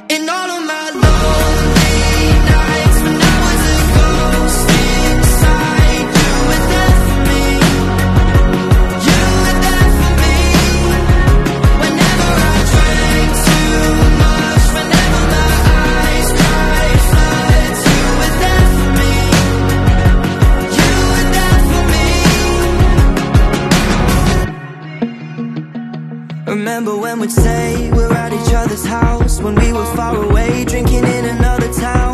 In all of my lonely nights, when I was a ghost inside, you were there for me. You were there for me. Whenever I drank too much, whenever my eyes cried floods, you were there for me. You were there for me. Remember when we'd say we're at each other's house, when we were far away, drinking in another town.